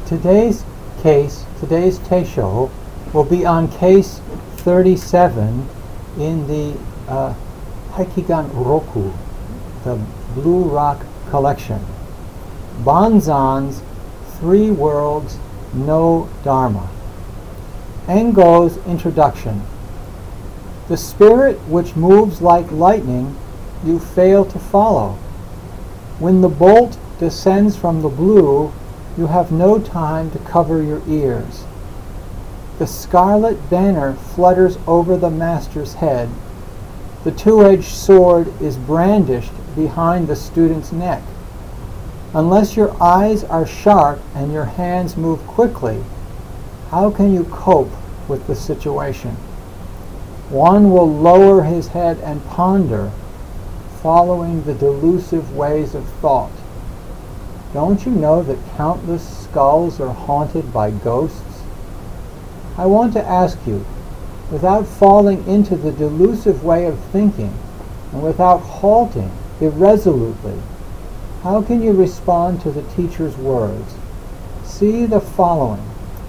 Today's Teisho, will be on case 37 in the Haikigan Roku, the Blue Rock Collection. Banzan's Three Worlds, No Dharma. Engo's introduction. The spirit which moves like lightning, you fail to follow. When the bolt descends from the blue, you have no time to cover your ears. The scarlet banner flutters over the master's head. The two-edged sword is brandished behind the student's neck. Unless your eyes are sharp and your hands move quickly, how can you cope with the situation? One will lower his head and ponder, following the delusive ways of thought. Don't you know that countless skulls are haunted by ghosts? I want to ask you, without falling into the delusive way of thinking, and without halting irresolutely, how can you respond to the teacher's words? See the following.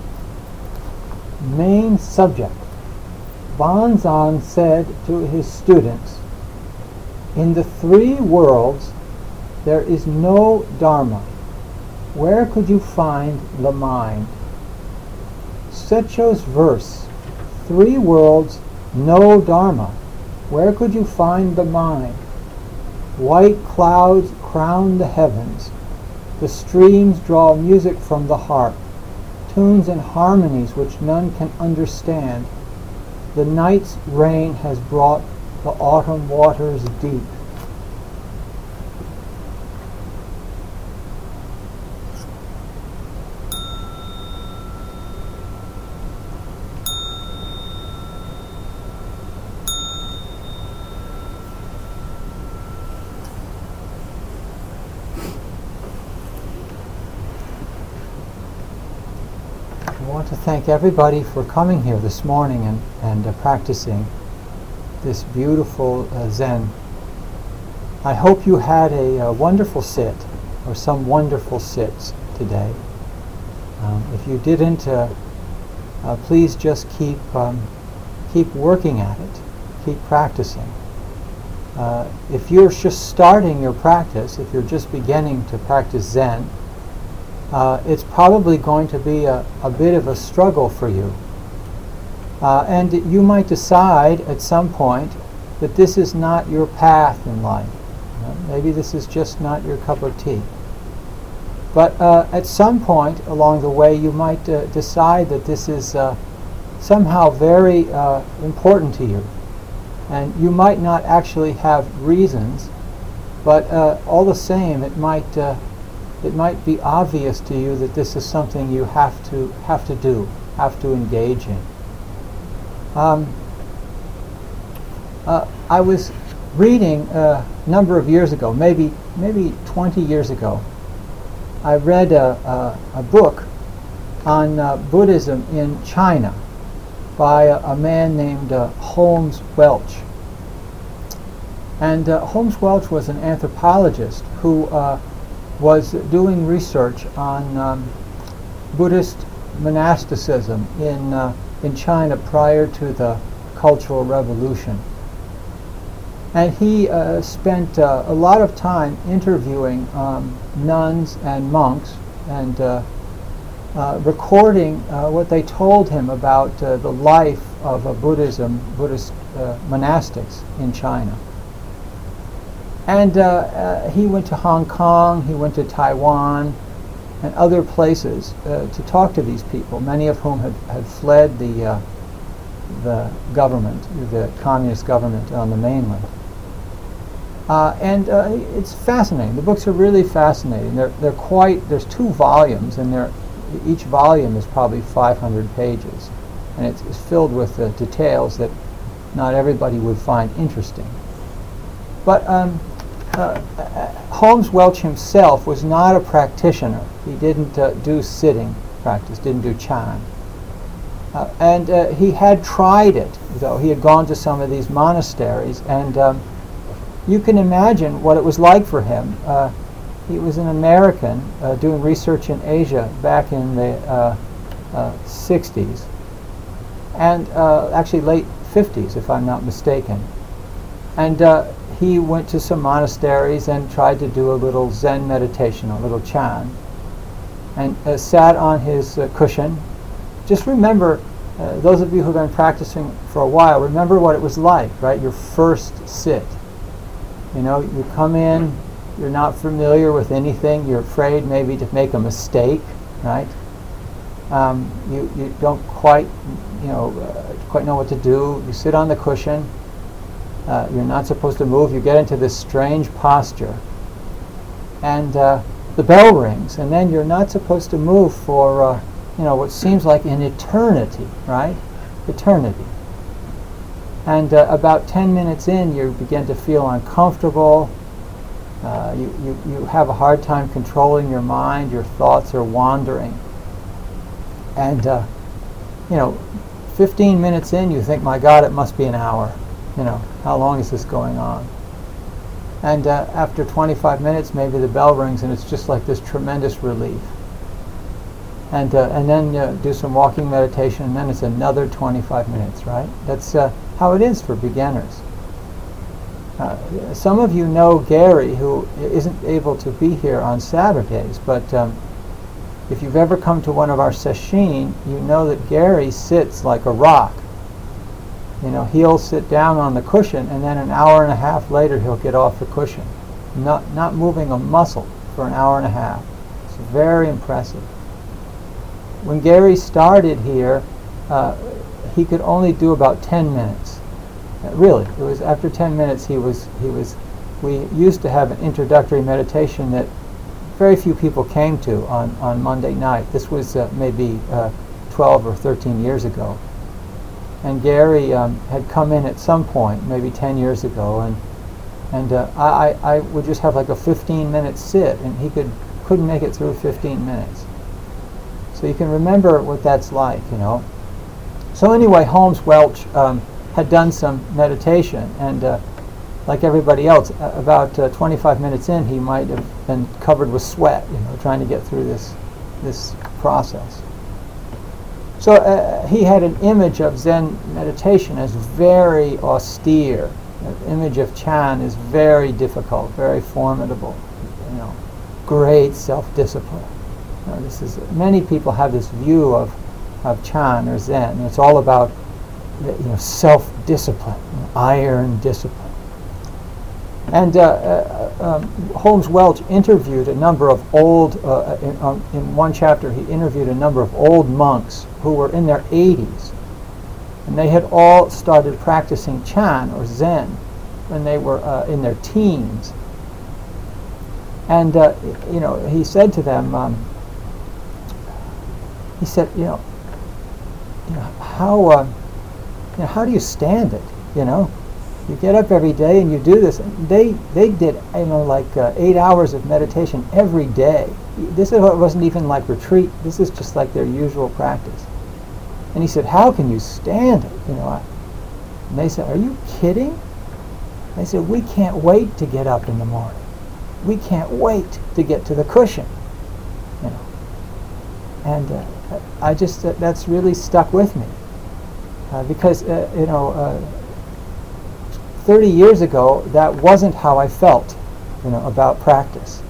Main subject. Banzan said to his students, in the three worlds there is no Dharma. Where could you find the mind? Secho's verse, three worlds, no Dharma. Where could you find the mind? White clouds crown the heavens. The streams draw music from the harp, tunes and harmonies which none can understand. The night's rain has brought the autumn waters deep. I want to thank everybody for coming here this morning and practicing this beautiful Zen. I hope you had a wonderful sit, or some wonderful sits today. If you didn't, please just keep working at it, keep practicing. If you're just starting your practice, if you're just beginning to practice Zen, it's probably going to be a bit of a struggle for you. And you might decide at some point that this is not your path in life. Maybe this is just not your cup of tea. But at some point along the way you might decide that this is somehow very important to you. And you might not actually have reasons, but all the same it might be obvious to you that this is something you have to do, have to engage in. I was reading a number of years ago, maybe 20 years ago, I read a book on Buddhism in China by a man named Holmes Welch. And Holmes Welch was an anthropologist who was doing research on Buddhist monasticism in China prior to the Cultural Revolution. And he spent a lot of time interviewing nuns and monks and recording what they told him about the life of Buddhist monastics in China. And he went to Hong Kong, he went to Taiwan, and other places to talk to these people, many of whom had fled the government, the communist government on the mainland. And it's fascinating. The books are really fascinating. There's 2 volumes, and each volume is probably 500 pages, and it's filled with details that not everybody would find interesting. But Holmes Welch himself was not a practitioner. He didn't do sitting practice, didn't do Chan. And he had tried it, though. He had gone to some of these monasteries, and you can imagine what it was like for him. He was an American doing research in Asia back in the 60s, and actually late 50s, if I'm not mistaken. And he went to some monasteries and tried to do a little Zen meditation, a little Chan, and sat on his cushion. Just remember, those of you who've been practicing for a while, remember what it was like, right? Your first sit. You know, you come in, you're not familiar with anything, you're afraid maybe to make a mistake, right? You don't quite, quite know what to do. You sit on the cushion. You're not supposed to move. You get into this strange posture, and the bell rings, and then you're not supposed to move for what seems like an eternity, right? Eternity. And about 10 minutes in, you begin to feel uncomfortable. You have a hard time controlling your mind. Your thoughts are wandering. And 15 minutes in, you think, my God, it must be an hour. How long is this going on? And after 25 minutes, maybe the bell rings, and it's just like this tremendous relief. And then do some walking meditation, and then it's another 25 minutes, right? That's how it is for beginners. Some of you know Gary, who isn't able to be here on Saturdays, but if you've ever come to one of our sesshin, you know that Gary sits like a rock. He'll sit down on the cushion, and then an hour and a half later he'll get off the cushion, not moving a muscle for an hour and a half. It's very impressive. When Gary started here, he could only do about 10 minutes. Really, it was after 10 minutes we used to have an introductory meditation that very few people came to on Monday night. This was maybe 12 or 13 years ago. And Gary had come in at some point, maybe 10 years ago, and I would just have like a 15-minute sit, and he couldn't make it through 15 minutes. So you can remember what that's like, So anyway, Holmes Welch had done some meditation, and like everybody else, about 25 minutes in, he might have been covered with sweat, trying to get through this process. So he had an image of Zen meditation as very austere. The image of Chan is very difficult, very formidable. Great self-discipline. Many people have this view of Chan or Zen. And it's all about self-discipline, iron discipline. And Holmes Welch interviewed a number of old, in one chapter he interviewed a number of old monks who were in their 80s. And they had all started practicing Chan or Zen when they were in their teens. And, he said to them, he said, how do you stand it, You get up every day and you do this. And they did, 8 hours of meditation every day. This wasn't even like retreat. This is just like their usual practice. And he said, how can you stand it? And they said, are you kidding? They said, we can't wait to get up in the morning. We can't wait to get to the cushion. And I just, that's really stuck with me. Because, 30 years ago, that wasn't how I felt, about practice.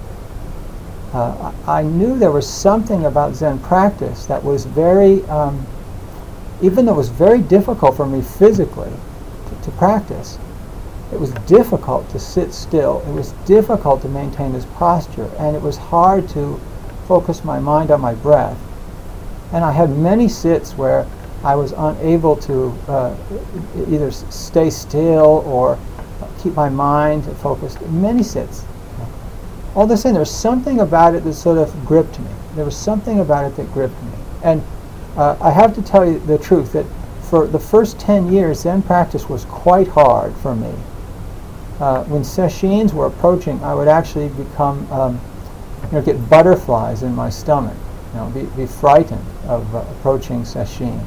I knew there was something about Zen practice that was very, even though it was very difficult for me physically to practice, it was difficult to sit still. It was difficult to maintain this posture, and it was hard to focus my mind on my breath. And I had many sits where I was unable to either stay still or keep my mind focused. Many sits. All the same, there was something about it that sort of gripped me. There was something about it that gripped me. And I have to tell you the truth that for the first 10 years, Zen practice was quite hard for me. When sesshins were approaching, I would actually become, get butterflies in my stomach. Be frightened of approaching sesshin.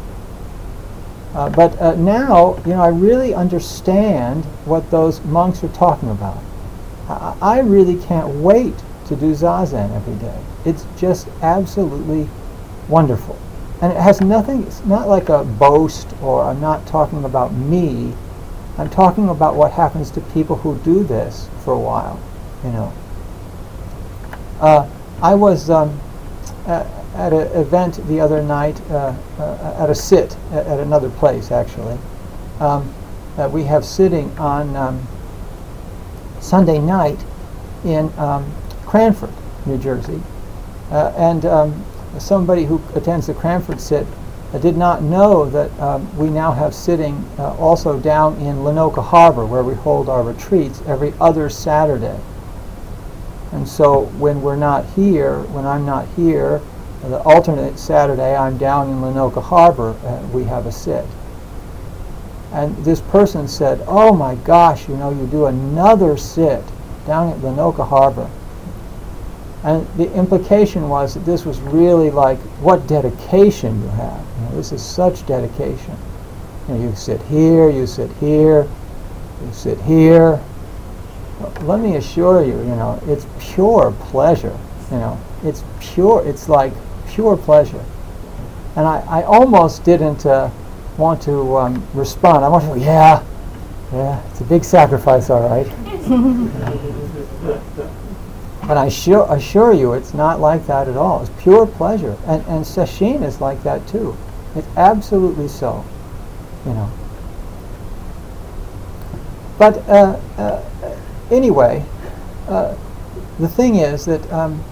But now, I really understand what those monks are talking about. I really can't wait to do Zazen every day. It's just absolutely wonderful. And it has nothing, it's not like a boast, or I'm not talking about me. I'm talking about what happens to people who do this for a while, you know. I was at an event the other night, at a sit at another place, actually. We have sitting on Sunday night in Cranford, New Jersey. And somebody who attends the Cranford sit did not know that we now have sitting also down in Lenoka Harbor, where we hold our retreats every other Saturday. And so when we're not here, when I'm not here, the alternate Saturday I'm down in Lenoka Harbor, we have a sit. And this person said, "Oh my gosh, you know, you do another sit down at Lenoka Harbor." And the implication was that this was really like, what dedication you have. You know, this is such dedication. You know, you sit here, you sit here, you sit here. Let me assure you, you know, it's pure pleasure. You know, it's pure, it's like pure pleasure. And I almost didn't want to respond. I wanted to go, yeah, it's a big sacrifice, all right. But I assure you, it's not like that at all. It's pure pleasure. And sesshin is like that too. It's absolutely so, you know. But anyway, the thing is that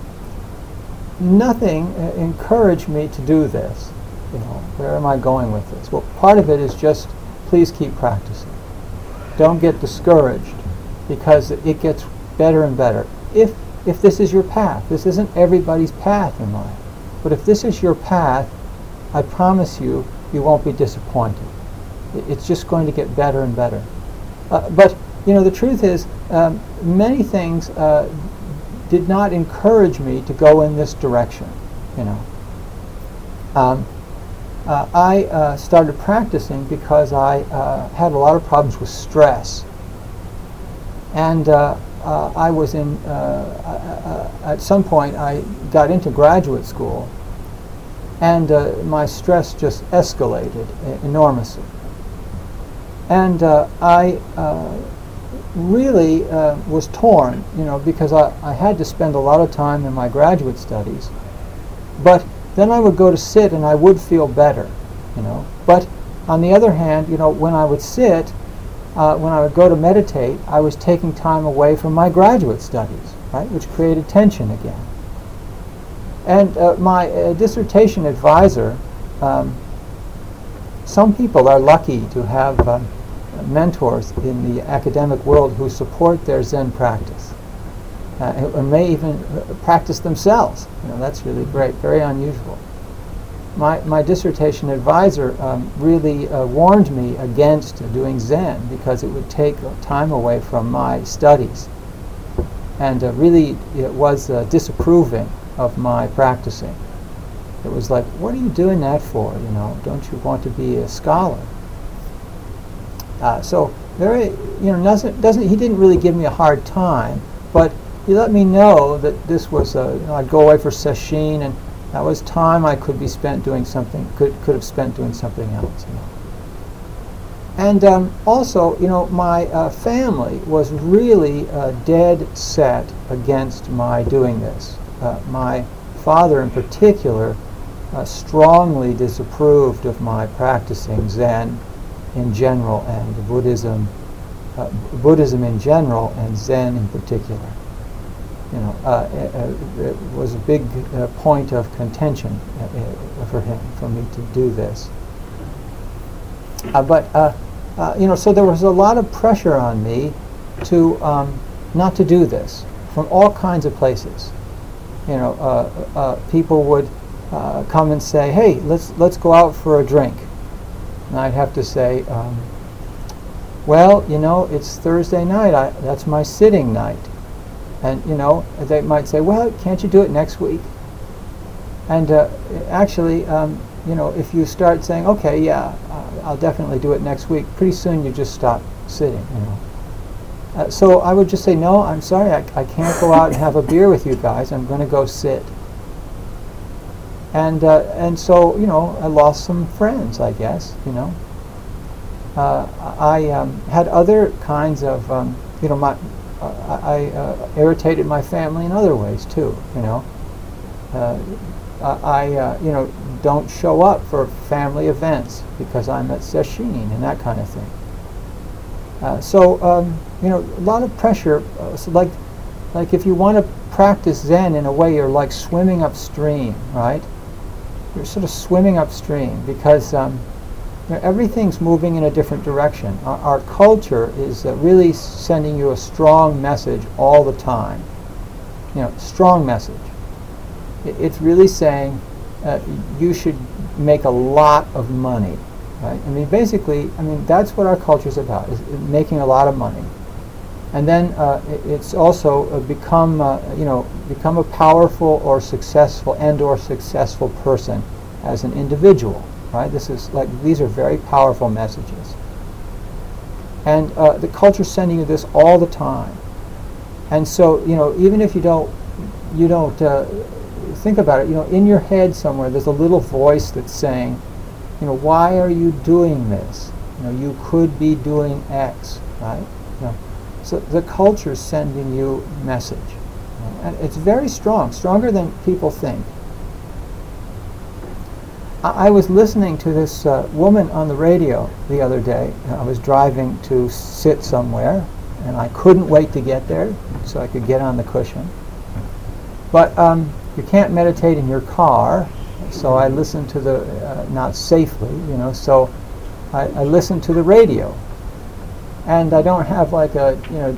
nothing encouraged me to do this. You know, where am I going with this? Well, part of it is just, please keep practicing. Don't get discouraged, because it gets better and better. If this is your path, this isn't everybody's path in life, but if this is your path, I promise you, you won't be disappointed. It's just going to get better and better. But you know, the truth is, many things did not encourage me to go in this direction. You know, I started practicing because I had a lot of problems with stress, and I was in, at some point I got into graduate school, and my stress just escalated enormously. And I really was torn, you know, because I had to spend a lot of time in my graduate studies, but then I would go to sit and I would feel better, you know. But on the other hand, you know, when I would sit, when I would go to meditate, I was taking time away from my graduate studies, right, which created tension again. And my dissertation advisor, some people are lucky to have mentors in the academic world who support their Zen practice, and may even practice themselves. You know, that's really great, very unusual. My dissertation advisor really warned me against doing Zen because it would take time away from my studies, and really it was disapproving of my practicing. It was like, what are you doing that for? You know, don't you want to be a scholar? So very, you know, he didn't really give me a hard time, but he let me know that this was you know, I'd go away for sesshin, and that was time I could be spent doing something, could have spent doing something else. You know. And also, you know, my family was really dead set against my doing this. My father, in particular, strongly disapproved of my practicing Zen in general, and Buddhism in general, and Zen in particular. You know, it was a big point of contention for him, for me to do this. But you know, so there was a lot of pressure on me to not to do this from all kinds of places. You know, people would come and say, "Hey, let's go out for a drink," and I'd have to say, "Well, you know, it's Thursday night. That's my sitting night." And you know, they might say, "Well, can't you do it next week?" And actually, you know, if you start saying, "Okay, yeah, I'll definitely do it next week," pretty soon you just stop sitting. You know, So I would just say, no, I'm sorry, I can't go out and have a beer with you guys. I'm going to go sit. And so, I lost some friends, I guess, I had other kinds of, I irritated my family in other ways too, I don't show up for family events because I'm at sesshin and that kind of thing. So a lot of pressure. So like if you want to practice Zen in a way, you're like swimming upstream, right? You're sort of swimming upstream because everything's moving in a different direction. Our culture is really sending you a strong message all the time. Strong message. It's really saying you should make a lot of money. Right? Basically, that's what our culture is about, is making a lot of money. And then it's also become a powerful or successful person as an individual, right? These are very powerful messages. And the culture's sending you this all the time. And so, even if you don't think about it, in your head somewhere, there's a little voice that's saying, why are you doing this? You could be doing X, right? So the culture's sending you a message. And it's very strong, stronger than people think. I was listening to this woman on the radio the other day. I was driving to sit somewhere, and I couldn't wait to get there so I could get on the cushion. But you can't meditate in your car, so I listened to not safely, so I listened to the radio. And I don't have like a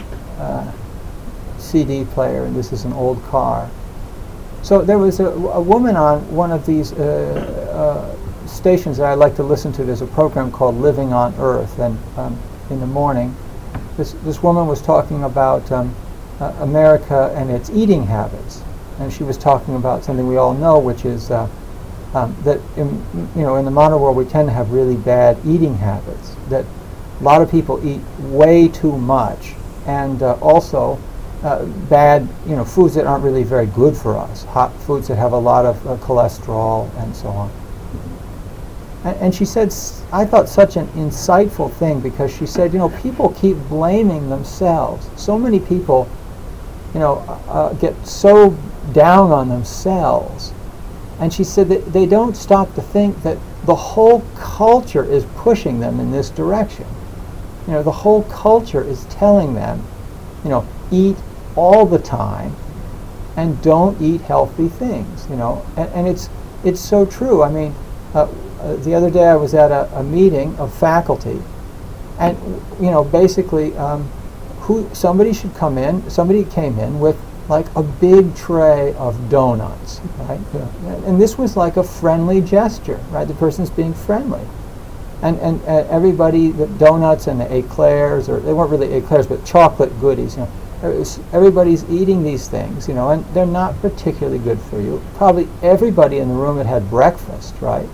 CD player, and this is an old car. So there was a woman on one of these stations that I like to listen to. There's a program called Living on Earth, and in the morning, this woman was talking about America and its eating habits, and she was talking about something we all know, which is that in the modern world we tend to have really bad eating habits. That a lot of people eat way too much, and also bad, foods that aren't really very good for us. Hot foods that have a lot of cholesterol and so on. And she said, I thought such an insightful thing, because she said, people keep blaming themselves. So many people, get so down on themselves. And she said that they don't stop to think that the whole culture is pushing them in this direction. The whole culture is telling them, eat all the time and don't eat healthy things, and it's so true. The other day I was at a meeting of faculty, and basically somebody came in with like a big tray of donuts, right? And this was like a friendly gesture, right? The person's being friendly. And everybody, the donuts and the eclairs, or they weren't really eclairs, but chocolate goodies, everybody's eating these things, and they're not particularly good for you. Probably everybody in the room had breakfast, right?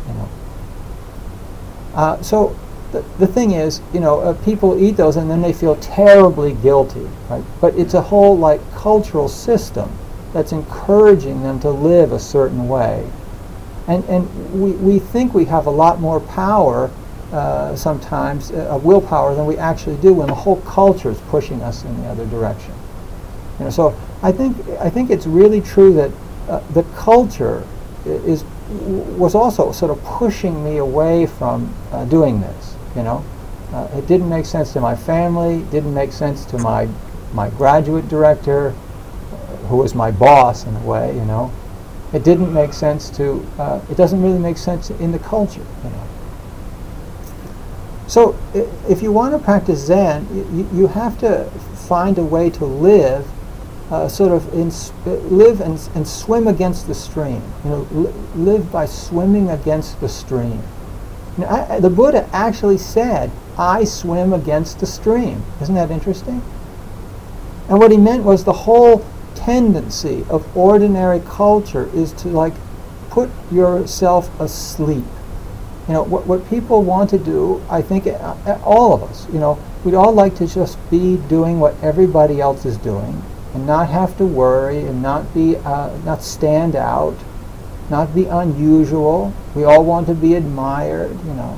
So the thing is, people eat those and then they feel terribly guilty, right? But it's a whole cultural system that's encouraging them to live a certain way, and we think we have a lot more power. Sometimes willpower than we actually do, when the whole culture is pushing us in the other direction. So I think it's really true that the culture was also sort of pushing me away from doing this. It didn't make sense to my family. Didn't make sense to my graduate director, who was my boss in a way. It didn't make sense to. It doesn't really make sense in the culture. So if you want to practice Zen, you have to find a way to live, live and swim against the stream. Live by swimming against the stream. The Buddha actually said, "I swim against the stream." Isn't that interesting? And what he meant was the whole tendency of ordinary culture is to put yourself asleep. what people want to do, I think all of us, we'd all like to just be doing what everybody else is doing and not have to worry and not stand out, not be unusual. We all want to be admired,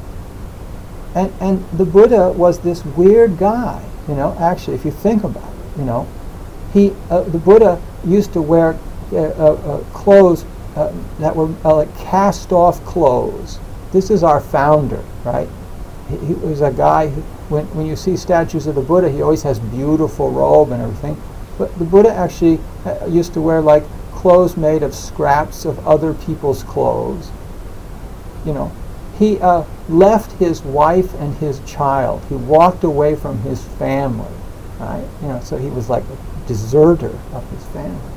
And the Buddha was this weird guy, actually, if you think about it, the Buddha used to wear clothes that were like cast-off clothes. This is our founder, right? He was a guy who, when you see statues of the Buddha, he always has beautiful robe and everything. But the Buddha actually used to wear like clothes made of scraps of other people's clothes. He left his wife and his child. He walked away from his family, right? So he was like a deserter of his family,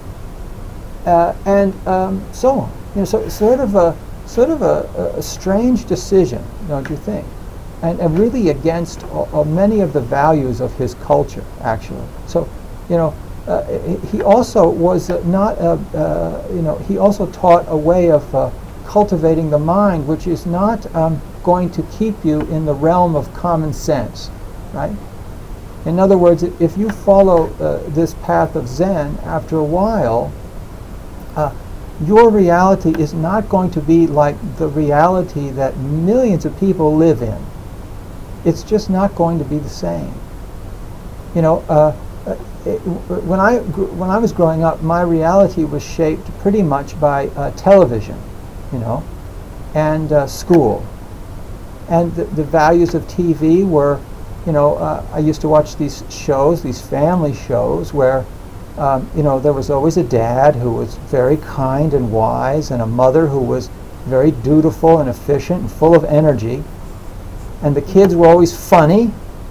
and so on. So sort of a strange decision, don't you think? And really against many of the values of his culture, actually. So, he also was he also taught a way of cultivating the mind, which is not going to keep you in the realm of common sense, right? In other words, if you follow this path of Zen, after a while, your reality is not going to be like the reality that millions of people live in. It's just not going to be the same. When I was growing up, my reality was shaped pretty much by television, and school. And the values of TV were, I used to watch these shows, these family shows, where there was always a dad who was very kind and wise, and a mother who was very dutiful and efficient and full of energy. And the kids were always funny,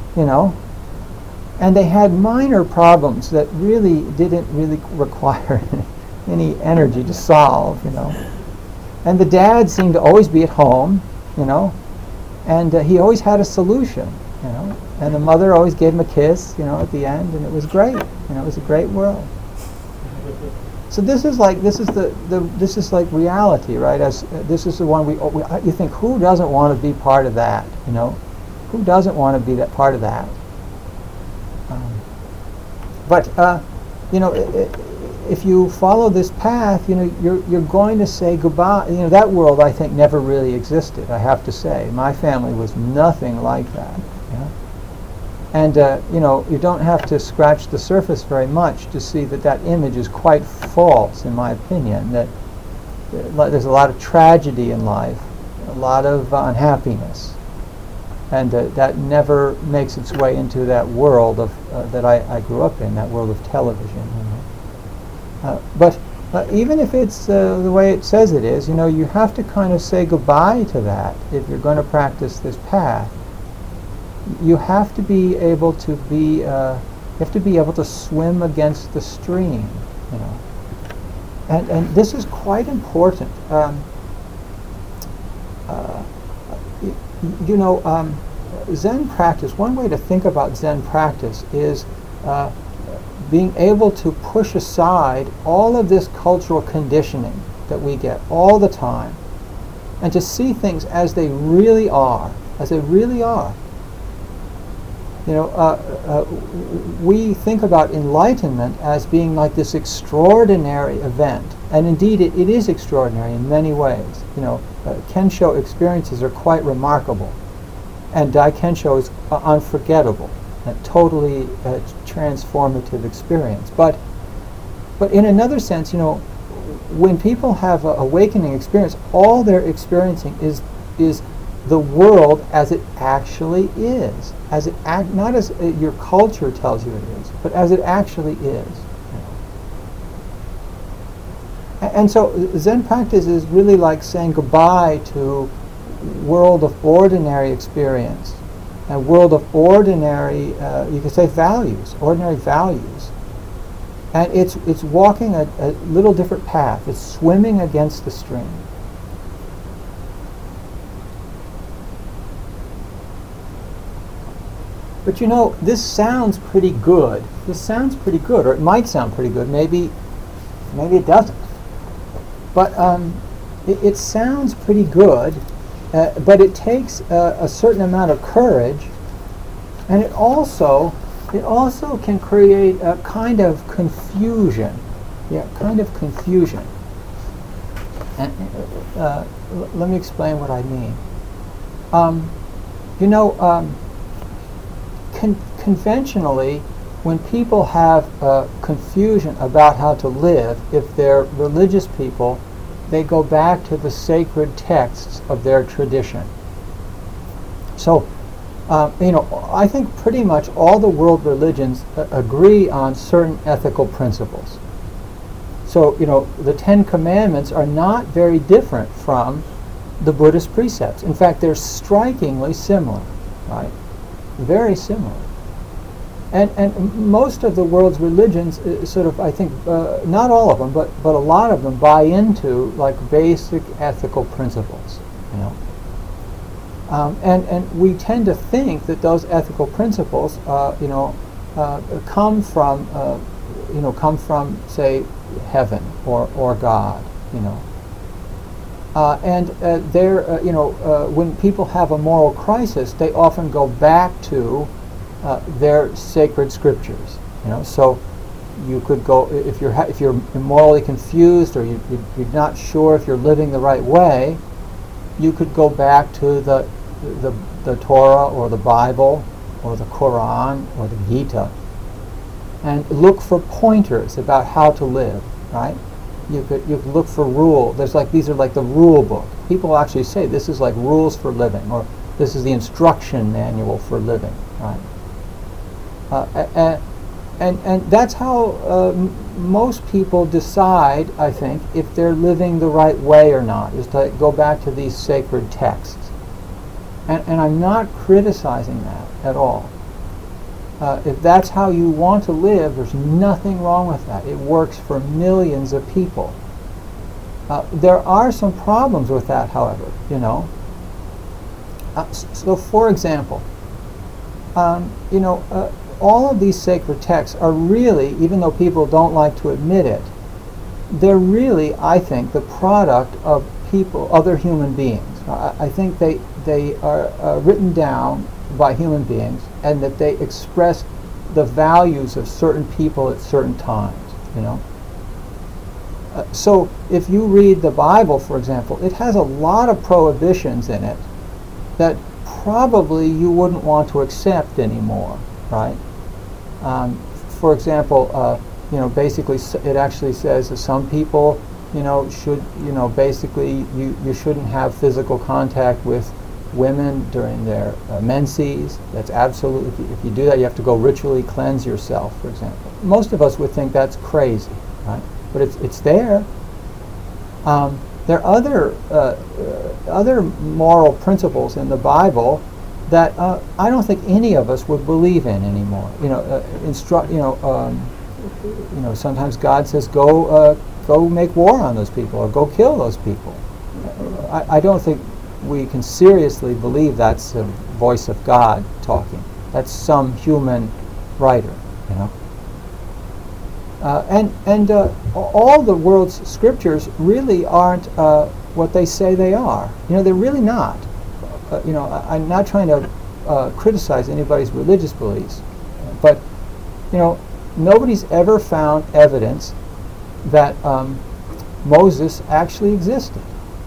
and they had minor problems that really didn't require any energy to solve, And the dad seemed to always be at home, and he always had a solution, And the mother always gave him a kiss, at the end, and it was great. It was a great world. So this is like reality, right? This is the one you think, who doesn't want to be part of that? Who doesn't want to be that part of that? But if you follow this path, you're going to say goodbye. That world, I think, never really existed. I have to say, my family was nothing like that. And you don't have to scratch the surface very much to see that image is quite false, in my opinion. That there's a lot of tragedy in life, a lot of unhappiness, and that never makes its way into that world of that I grew up in, that world of television. But even if it's the way it says it is, you have to kind of say goodbye to that if you're going to practice this path. You have to be able to swim against the stream, and this is quite important. Zen practice. One way to think about Zen practice is being able to push aside all of this cultural conditioning that we get all the time, and to see things as they really are, We think about enlightenment as being like this extraordinary event, and indeed it is extraordinary in many ways. Kensho experiences are quite remarkable, and Daikensho is unforgettable, a totally transformative experience. But in another sense, when people have an awakening experience, all they're experiencing is the world as it actually is, not as your culture tells you it is, but as it actually is. And so Zen practice is really like saying goodbye to world of ordinary experience, a world of ordinary, you could say ordinary values. And it's walking a little different path. It's swimming against the stream. But this sounds pretty good. Or it might sound pretty good. Maybe it doesn't. But it sounds pretty good but it takes a certain amount of courage, and it also can create a kind of confusion. Yeah, kind of confusion. And let me explain what I mean. Conventionally, when people have confusion about how to live, if they're religious people, they go back to the sacred texts of their tradition. So, I think pretty much all the world religions agree on certain ethical principles. So, the Ten Commandments are not very different from the Buddhist precepts. In fact, they're strikingly similar, right? Very similar. And most of the world's religions sort of, I think, not all of them, but a lot of them buy into like basic ethical principles, and we tend to think that those ethical principles, come from, say, heaven or God, when people have a moral crisis, they often go back to their sacred scriptures. So you could go if you're morally confused or you're not sure if you're living the right way, you could go back to the Torah or the Bible or the Quran or the Gita and look for pointers about how to live. Right? You could look for these are like the rule book. People actually say this is like rules for living, or this is the instruction manual for living. Right? And that's how most people decide, I think, if they're living the right way or not, is to go back to these sacred texts. And I'm not criticizing that at all. If that's how you want to live, there's nothing wrong with that. It works for millions of people. There are some problems with that, however, So, for example, all of these sacred texts are really, even though people don't like to admit it, they're really, I think, the product of other human beings. I think they are written down by human beings, and that they express the values of certain people at certain times. So if you read the Bible, for example, it has a lot of prohibitions in it that probably you wouldn't want to accept anymore, right? For example, basically it actually says that some people, should, basically you shouldn't have physical contact with women during their menses. That's absolutely, if you do that, you have to go ritually cleanse yourself, for example. Most of us would think that's crazy, right? But it's there. There are other moral principles in the Bible that I don't think any of us would believe in anymore. Sometimes God says, go make war on those people, or go kill those people. I don't think we can seriously believe that's the voice of God talking. That's some human writer, And all the world's scriptures really aren't what they say they are. They're really not. I'm not trying to criticize anybody's religious beliefs, but nobody's ever found evidence that Moses actually existed.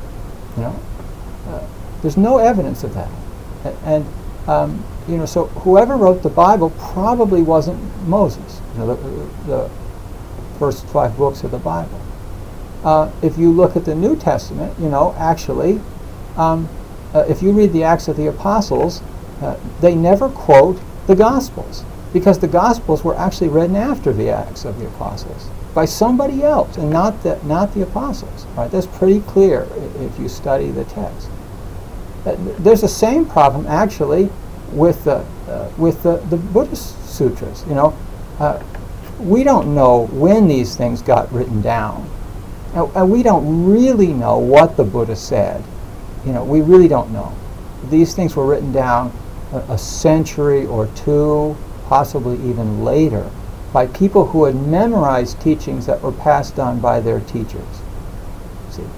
There's no evidence of that, and so whoever wrote the Bible probably wasn't Moses. The first 5 books of the Bible. If you look at the New Testament, actually, if you read the Acts of the Apostles, they never quote the Gospels, because the Gospels were actually written after the Acts of the Apostles by somebody else, and not the Apostles. Right? That's pretty clear if you study the text. There's the same problem actually with the Buddhist sutras. We don't know when these things got written down, and we don't really know what the Buddha said. We really don't know. These things were written down a century or two, possibly even later, by people who had memorized teachings that were passed on by their teachers. See,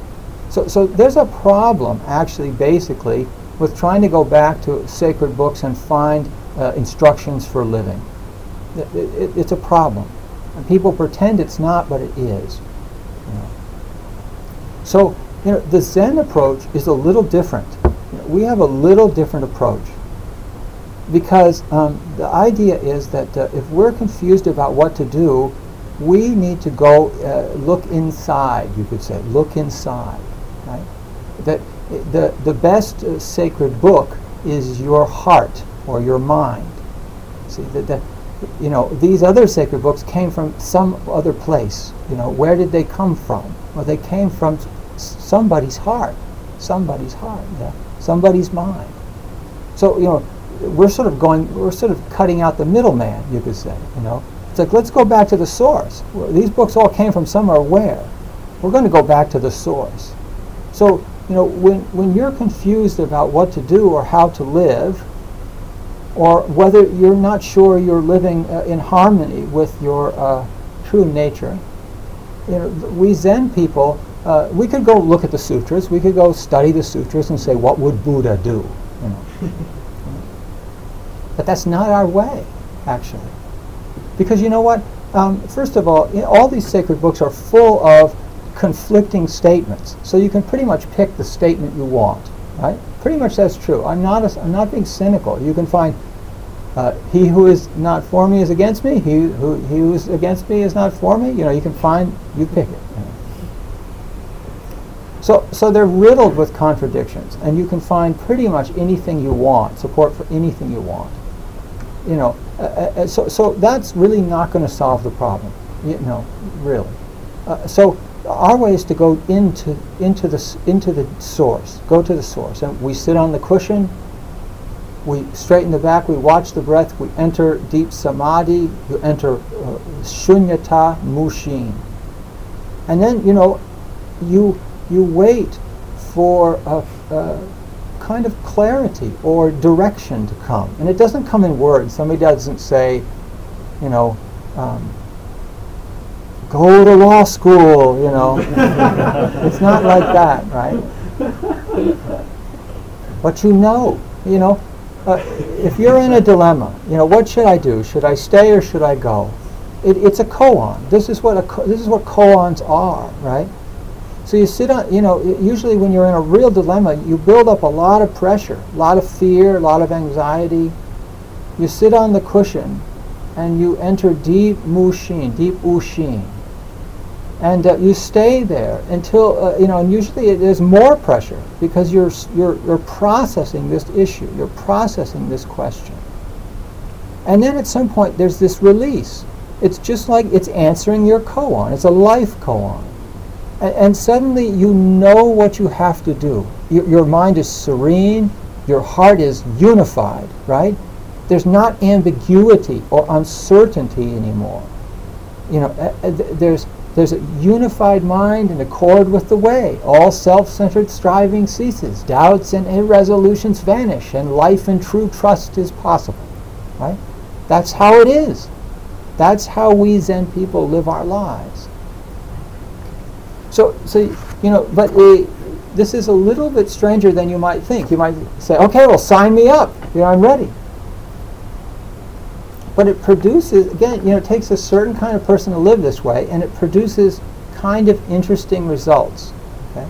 So there's a problem, actually, basically, with trying to go back to sacred books and find instructions for living. It's a problem. And people pretend it's not, but it is. You know. So, the Zen approach is a little different. We have a little different approach. Because the idea is that if we're confused about what to do, we need to go look inside, you could say. Look inside. Right? That the best sacred book is your heart or your mind. See, these other sacred books came from some other place. Where did they come from? Well, they came from somebody's heart. Somebody's heart, yeah? Somebody's mind. So, we're sort of cutting out the middleman, you could say. It's like, let's go back to the source. Well, these books all came from somewhere. Where? We're going to go back to the source. So, when you're confused about what to do or how to live, or whether you're not sure you're living in harmony with your true nature, we Zen people, we could go look at the sutras. We could go study the sutras and say, what would Buddha do? But that's not our way, actually. Because you know what? First of all these sacred books are full of conflicting statements. So you can pretty much pick the statement you want, right? Pretty much that's true. I'm not being cynical. You can find he who is not for me is against me. He who is against me is not for me. You can find, you pick it. So they're riddled with contradictions, and you can find pretty much anything you want, support for anything you want. So that's really not going to solve the problem. Really. So our way is to go into the source. Go to the source, and we sit on the cushion. We straighten the back. We watch the breath. We enter deep samadhi. You enter shunyata mushin, and then you wait for a kind of clarity or direction to come, and it doesn't come in words. Somebody doesn't say, go to law school, It's not like that, right? But if you're in a dilemma, what should I do? Should I stay or should I go? It's a koan. This is what koans are, right? So you sit on, usually when you're in a real dilemma, you build up a lot of pressure, a lot of fear, a lot of anxiety. You sit on the cushion and you enter deep mushin, deep ushin. And you stay there until, and usually there's more pressure because you're processing this issue, you're processing this question. And then at some point there's this release. It's just like it's answering your koan. It's a life koan. And suddenly you know what you have to do. Your mind is serene, your heart is unified, right? There's not ambiguity or uncertainty anymore. There's a unified mind in accord with the way. All self-centered striving ceases. Doubts and irresolutions vanish, and life in true trust is possible. Right? That's how it is. That's how we Zen people live our lives. So but this is a little bit stranger than you might think. You might say, okay, well, sign me up. I'm ready. But it produces, again, it takes a certain kind of person to live this way, and it produces kind of interesting results. Okay?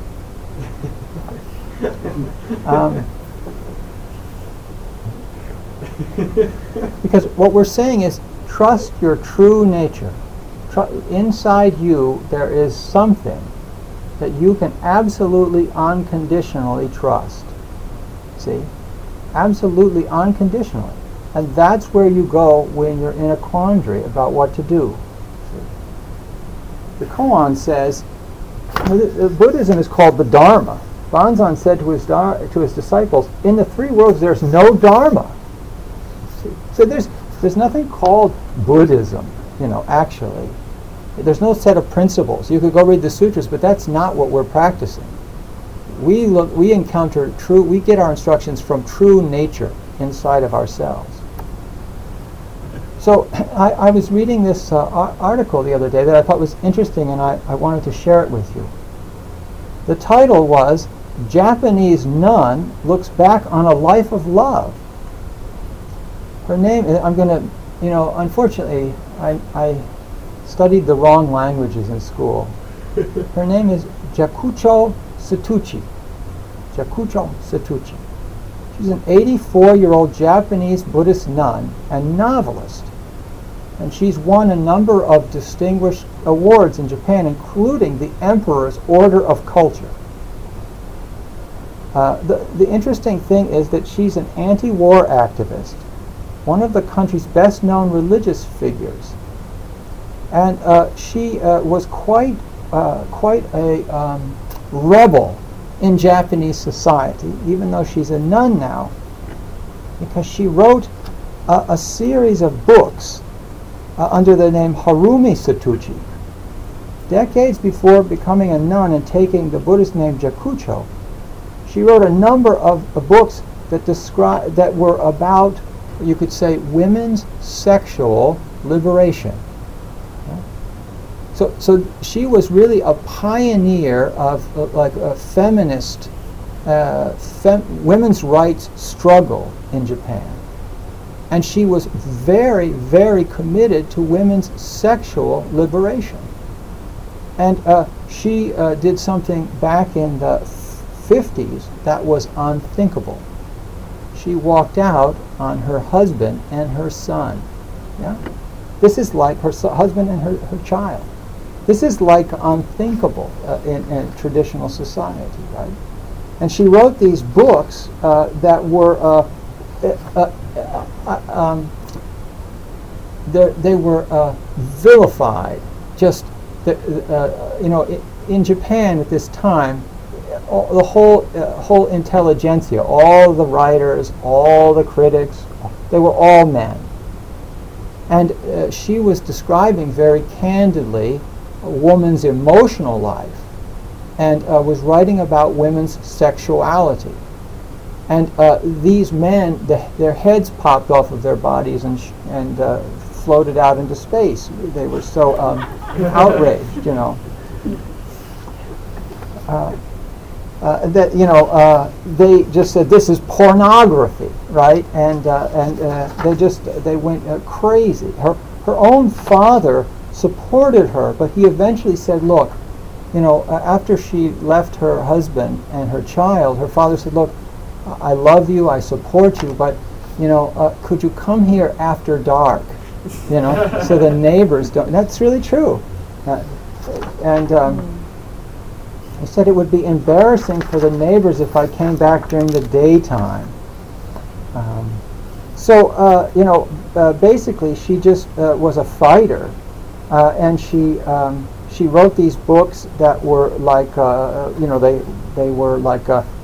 Because what we're saying is, trust your true nature. Inside you, there is something that you can absolutely unconditionally trust. See? Absolutely unconditionally. And that's where you go when you're in a quandary about what to do. The koan says, Buddhism is called the Dharma. Banzan said to his disciples, in the three worlds there's no Dharma. See? So there's nothing called Buddhism, actually. There's no set of principles. You could go read the sutras, but that's not what we're practicing. We get our instructions from true nature inside of ourselves. So I was reading this article the other day that I thought was interesting, and I wanted to share it with you. The title was Japanese Nun Looks Back on a Life of Love. Her name, I'm going to, unfortunately, I studied the wrong languages in school. Her name is Jakucho Setouchi. Jakucho Setouchi. She's an 84-year-old Japanese Buddhist nun and novelist. And she's won a number of distinguished awards in Japan, including the Emperor's Order of Culture. The interesting thing is that she's an anti-war activist, one of the country's best-known religious figures. And she was quite a rebel in Japanese society, even though she's a nun now, because she wrote a series of books under the name Harumi Setouchi. Decades before becoming a nun and taking the Buddhist name Jakucho, she wrote a number of books that were about, you could say, women's sexual liberation. So she was really a pioneer of like a feminist women's rights struggle in Japan. And she was very, very committed to women's sexual liberation. And she did something back in the 50s that was unthinkable. She walked out on her husband and her son. Yeah? This is like her husband and her child. This is like unthinkable in traditional society, right? And she wrote these books that were they were vilified. Just in Japan at this time, the whole intelligentsia, all the writers, all the critics, they were all men. And she was describing very candidly a woman's emotional life, and was writing about women's sexuality. And these men, their heads popped off of their bodies and floated out into space. They were so outraged, that they just said this is pornography, right? And they went crazy. Her own father supported her, but he eventually said, look, after she left her husband and her child, her father said, look, I love you, I support you, but could you come here after dark, so the neighbors don't. That's really true. He said it would be embarrassing for the neighbors if I came back during the daytime. Basically, she just was a fighter, and she wrote these books that were like, they were like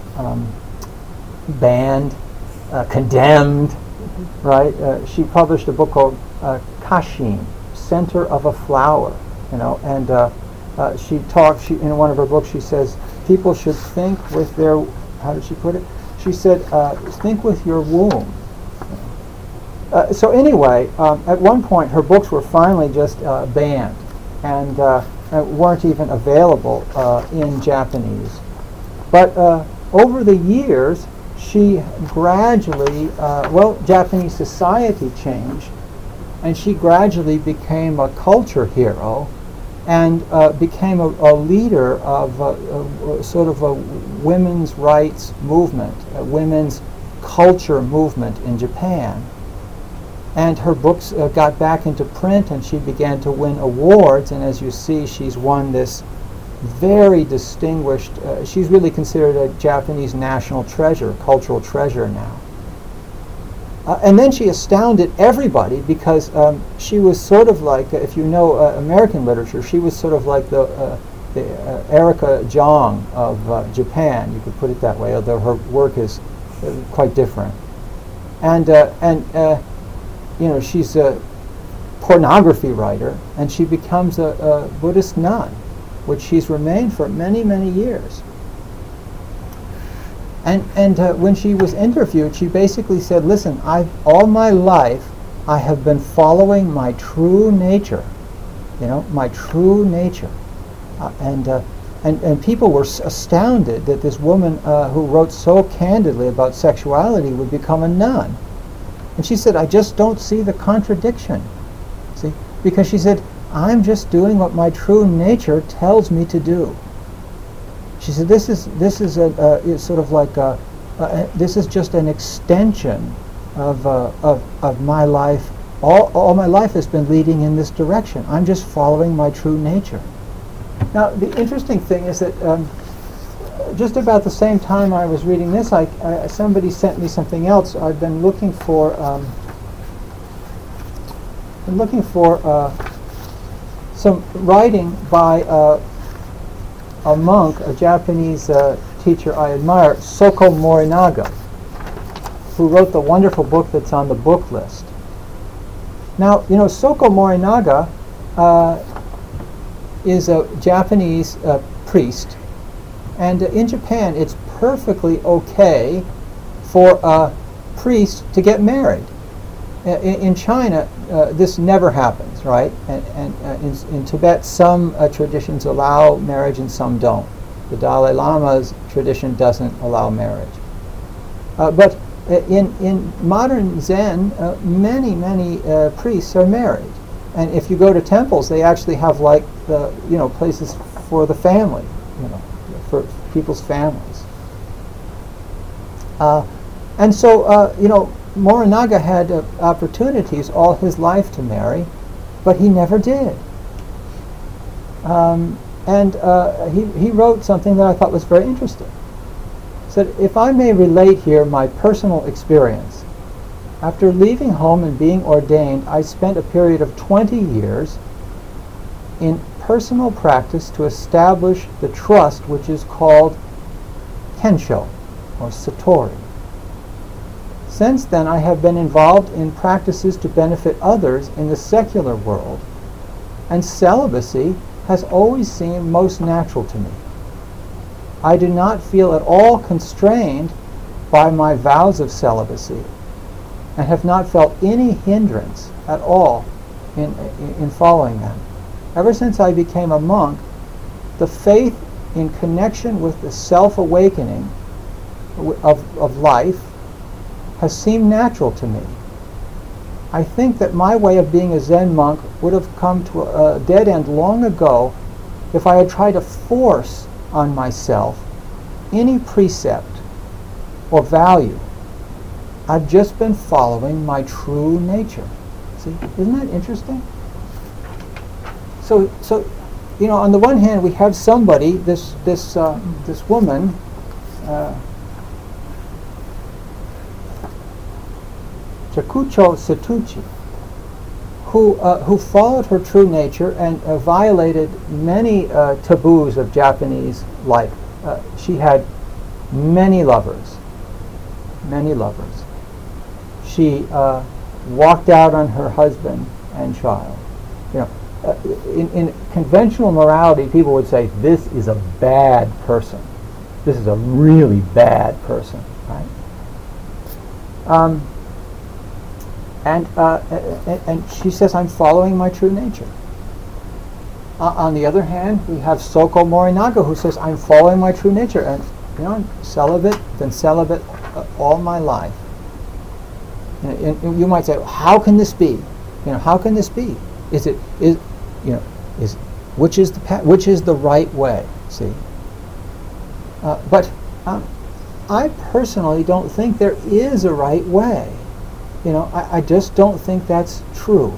banned, condemned, right? She published a book called Kashin, Center of a Flower, and she in one of her books, she says, people should think with their, how did she put it? She said, think with your womb. So anyway, at one point, her books were finally just banned and weren't even available in Japanese. But over the years, she gradually, Japanese society changed, and she gradually became a culture hero and became a leader of sort of a women's rights movement, a women's culture movement in Japan. And her books got back into print, and she began to win awards, and as you see, she's won this very distinguished, she's really considered a Japanese national treasure, cultural treasure now. And then she astounded everybody because she was sort of like, if you know American literature, she was sort of like the Erica Jong of Japan, you could put it that way, although her work is quite different. And she's a pornography writer, and she becomes a Buddhist nun, which she's remained for many, many years. And when she was interviewed, she basically said, listen, all my life I have been following my true nature, my true nature. And and people were astounded that this woman who wrote so candidly about sexuality would become a nun. And she said, I just don't see the contradiction. See? Because she said, I'm just doing what my true nature tells me to do. She said, this is it's sort of like this is just an extension of my life. All my life has been leading in this direction. I'm just following my true nature. Now, the interesting thing is that just about the same time I was reading this, somebody sent me something else. I've been looking for some writing by a monk, a Japanese teacher I admire, Soko Morinaga, who wrote the wonderful book that's on the book list. Now, Soko Morinaga is a Japanese priest, and in Japan it's perfectly okay for a priest to get married. In China, this never happens, right? And in Tibet, some traditions allow marriage and some don't. The Dalai Lama's tradition doesn't allow marriage. But in modern Zen, many priests are married. And if you go to temples, they actually have places for the family, for people's families. And so, Morinaga had opportunities all his life to marry, but he never did. He wrote something that I thought was very interesting. He said, if I may relate here my personal experience, after leaving home and being ordained, I spent a period of 20 years in personal practice to establish the trust which is called Kensho, or Satori. Since then, I have been involved in practices to benefit others in the secular world, and celibacy has always seemed most natural to me. I do not feel at all constrained by my vows of celibacy, and have not felt any hindrance at all in following them. Ever since I became a monk, the faith in connection with the self-awakening of life has seemed natural to me. I think that my way of being a Zen monk would have come to a dead end long ago if I had tried to force on myself any precept or value. I've just been following my true nature. See, isn't that interesting? So on the one hand, we have somebody, this woman, Chakucho Satuchi, who followed her true nature and violated many taboos of Japanese life. She had many lovers. She walked out on her husband and child. In conventional morality, people would say, this is a bad person. This is a really bad person, right? And she says, I'm following my true nature. On the other hand, we have Soko Morinaga, who says, I'm following my true nature. And, I'm celibate, been celibate all my life. And you might say, how can this be? How can this be? Which is the right way? See, but I personally don't think there is a right way. I just don't think that's true.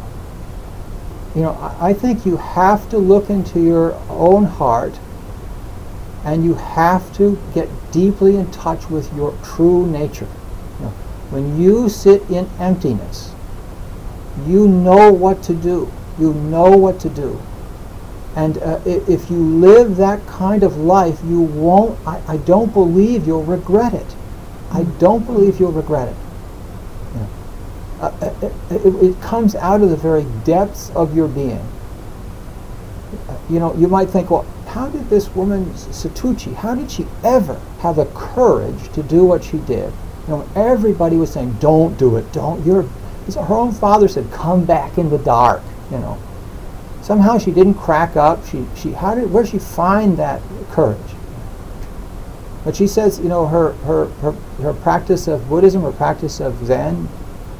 I think you have to look into your own heart, and you have to get deeply in touch with your true nature. When you sit in emptiness, you know what to do. You know what to do. And if you live that kind of life, you won't, I don't believe you'll regret it. I don't believe you'll regret it. It comes out of the very depths of your being. You might think, well, how did this woman, Satuchi, how did she ever have the courage to do what she did? Everybody was saying, don't do it, don't. Her own father said, come back in the dark, somehow she didn't crack up. Where did she find that courage? But she says, her practice of Buddhism, her practice of Zen,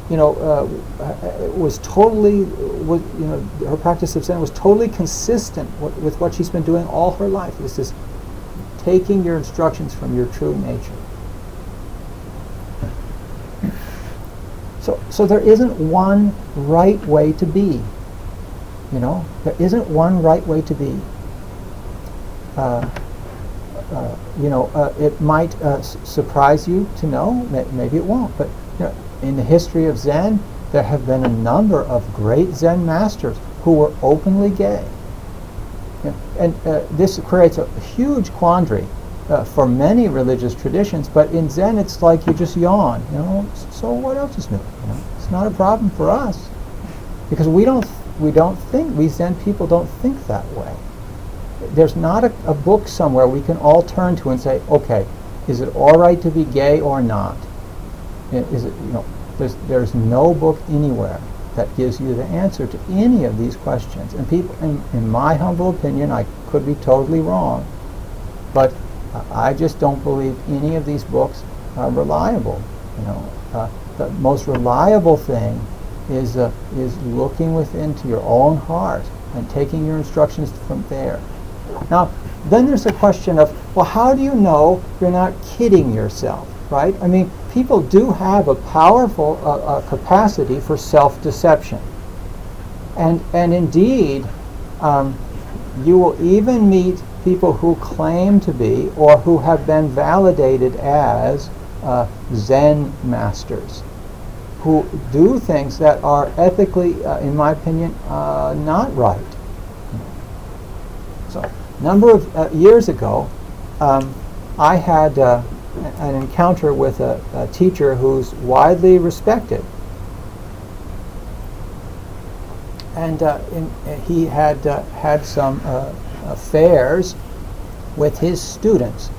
was totally, her practice of Zen was totally consistent with what she's been doing all her life. This is taking your instructions from your true nature. So there isn't one right way to be. There isn't one right way to be. It might surprise you to know, maybe it won't, but in the history of Zen, there have been a number of great Zen masters who were openly gay. And this creates a huge quandary for many religious traditions, but in Zen it's like you just yawn, so what else is new? It's not a problem for us, because we Zen people don't think that way. There's not a book somewhere we can all turn to and say, okay, is it all right to be gay or not? Is it, there's no book anywhere that gives you the answer to any of these questions. And people, in my humble opinion, I could be totally wrong, but I just don't believe any of these books are reliable. The most reliable thing is looking within to your own heart and taking your instructions from there. Now, then there's the question of, well, how do you know you're not kidding yourself, right? I mean, people do have a powerful capacity for self-deception. And indeed, you will even meet people who claim to be or who have been validated as Zen masters, who do things that are ethically, in my opinion, not right. So, a number of years ago, I had an encounter with a teacher who's widely respected. And he had had some affairs with his students.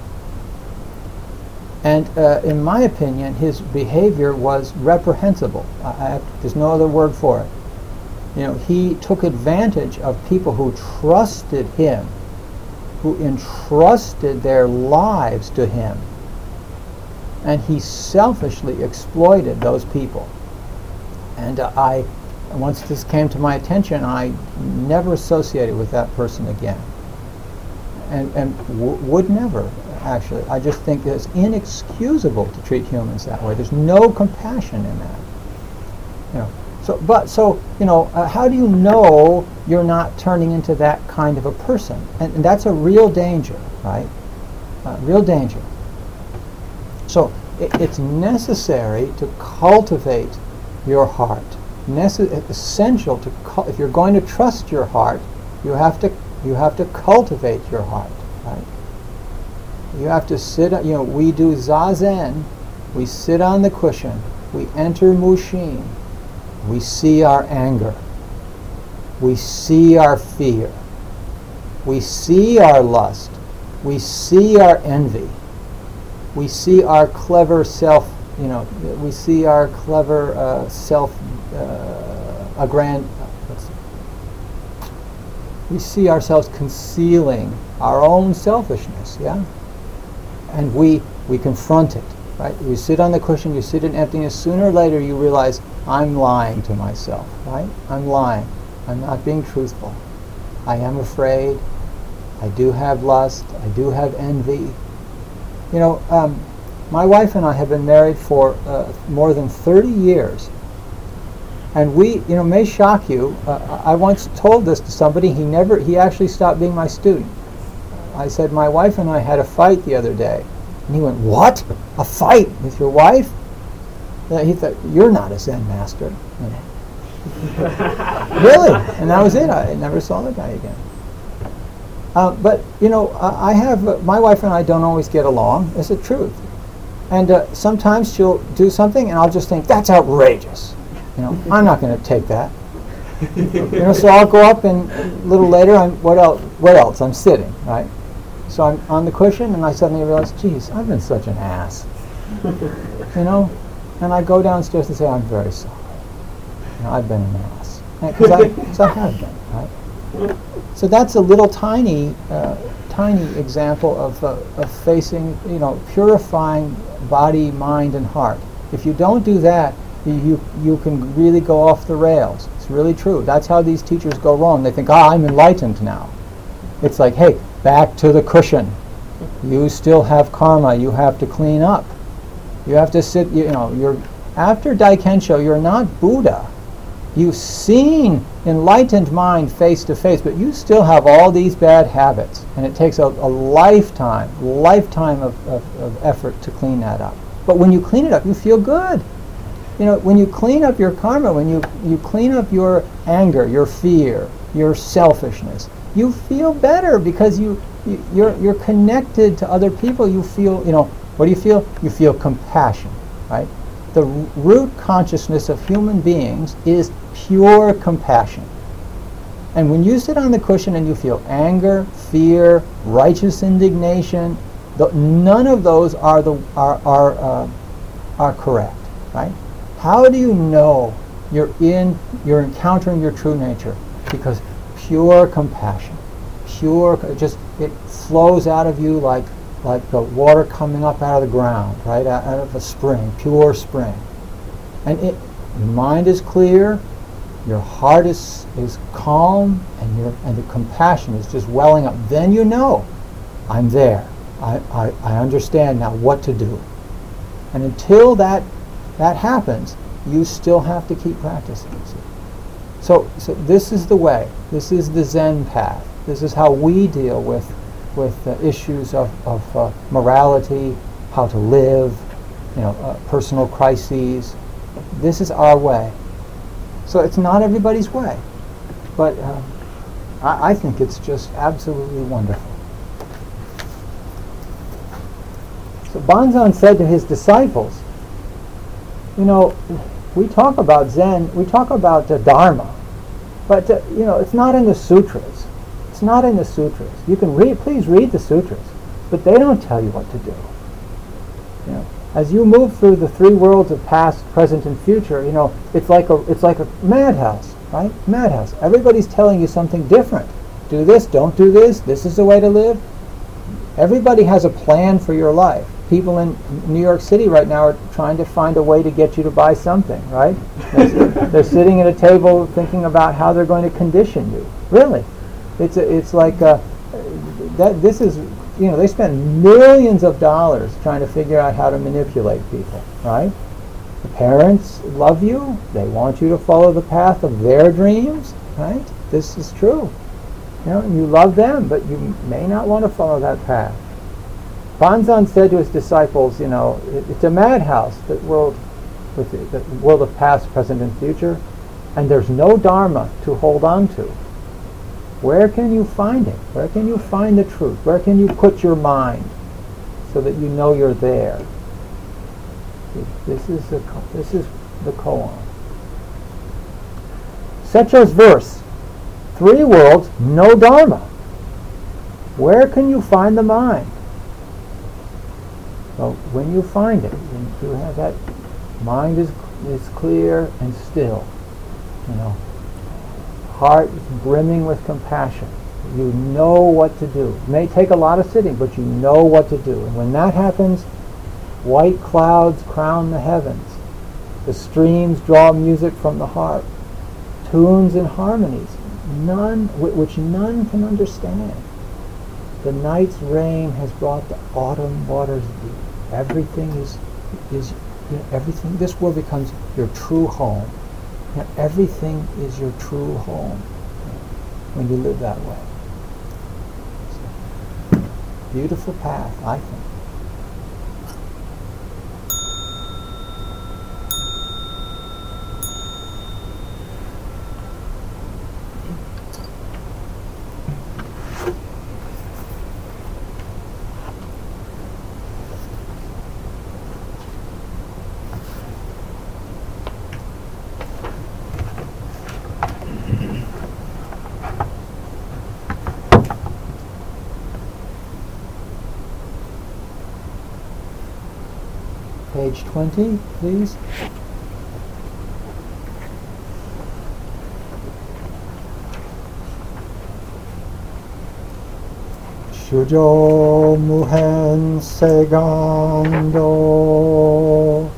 And in my opinion, his behavior was reprehensible. There's no other word for it. He took advantage of people who trusted him, who entrusted their lives to him. And he selfishly exploited those people. And once this came to my attention, I never associated with that person again. And would never, actually. I just think it's inexcusable to treat humans that way. There's no compassion in that. How do you know you're not turning into that kind of a person? And that's a real danger, right? Real danger. So it's necessary to cultivate your heart. Essential to if you're going to trust your heart, you have to cultivate your heart, right? You have to sit. We do zazen. We sit on the cushion. We enter mushin. We see our anger. We see our fear. We see our lust. We see our envy. We see our clever self, we see our clever we see ourselves concealing our own selfishness, yeah? And we confront it, right? You sit on the cushion, you sit in emptiness, sooner or later you realize, I'm lying to myself, right? I'm lying. I'm not being truthful. I am afraid. I do have lust. I do have envy. My wife and I have been married for more than 30 years. And we, may shock you, I once told this to somebody, he actually stopped being my student. I said, my wife and I had a fight the other day. And he went, what? A fight with your wife? He thought, you're not a Zen master. Really? And that was it. I never saw the guy again. But I have my wife and I don't always get along. It's the truth. And sometimes she'll do something, and I'll just think that's outrageous. I'm not going to take that. So I'll go up, and a little later, what else? I'm sitting, right? So I'm on the cushion, and I suddenly realize, geez, I've been such an ass. And I go downstairs and say, I'm very sorry. I've been an ass. Because I have been, right? So that's a little tiny example of facing, purifying body, mind, and heart. If you don't do that, you can really go off the rails. It's really true. That's how these teachers go wrong. They think, I'm enlightened now. It's like, hey, back to the cushion. You still have karma. You have to clean up. You have to sit, you're after Daikensho, you're not Buddha. You've seen enlightened mind face to face, but you still have all these bad habits. And it takes a lifetime of effort to clean that up. But when you clean it up, you feel good. When you clean up your karma, when you clean up your anger, your fear, your selfishness, you feel better because you're connected to other people. You feel, what do you feel? You feel compassion, right? The root consciousness of human beings is pure compassion. And when you sit on the cushion and you feel anger, fear, righteous indignation, none of those are correct, right? How do you know you're encountering your true nature? Because pure compassion, it flows out of you like the water coming up out of the ground, right? Out of a spring, pure spring. And your mind is clear, your heart is calm, and the compassion is just welling up. Then you know, I'm there. I understand now what to do. And until that happens, you still have to keep practicing. So this is the way. This is the Zen path. This is how we deal with issues of morality, how to live, personal crises. This is our way. So it's not everybody's way, but I think it's just absolutely wonderful. So Banzan said to his disciples, we talk about Zen, we talk about Dharma, but it's not in the sutras. It's not in the sutras. You can please read the sutras, but they don't tell you what to do. As you move through the three worlds of past, present, and future, it's like a madhouse, right? Madhouse. Everybody's telling you something different. Do this, don't do this. This is the way to live. Everybody has a plan for your life. People in New York City right now are trying to find a way to get you to buy something, right? They're sitting at a table thinking about how they're going to condition you. Really. It's like this is, they spend millions of dollars trying to figure out how to manipulate people, right? The parents love you. They want you to follow the path of their dreams, right? This is true. And you love them, but you may not want to follow that path. Banzan said to his disciples, it's a madhouse, the world of past, present, and future, and there's no Dharma to hold on to. Where can you find it? Where can you find the truth? Where can you put your mind so that you know you're there? This is the koan. Secho's verse: 3 worlds, no Dharma. Where can you find the mind? Well, when you find it, when you have that mind is clear and still, heart is brimming with compassion. You know what to do. It may take a lot of sitting, but you know what to do. And when that happens, white clouds crown the heavens. The streams draw music from the heart. Tunes and harmonies, which none can understand. The night's rain has brought the autumn waters deep. Everything is everything. This world becomes your true home. Everything is your true home when you live that way. So, beautiful path, I think. Page 20, please. Shujo Muhen Segando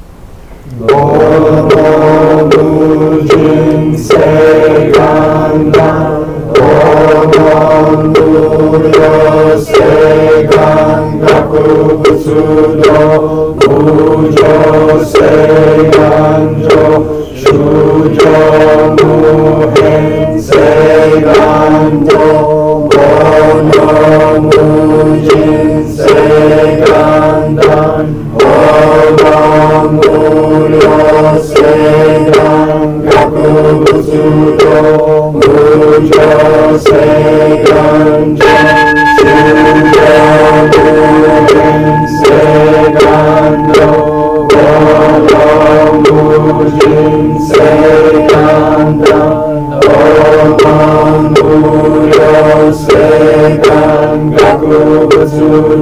Gono Mujin Segandan Gono Muryo Segangaku Butsudo Mujo Seganjo Shujo Muhen Segando Gono Mujin Segandan Gono Muryo Segangaku Butsudo Mujo Seganjo Shujo Muhen Segando Gono Mujin Segandan Gono Muryo Segangaku Butsudo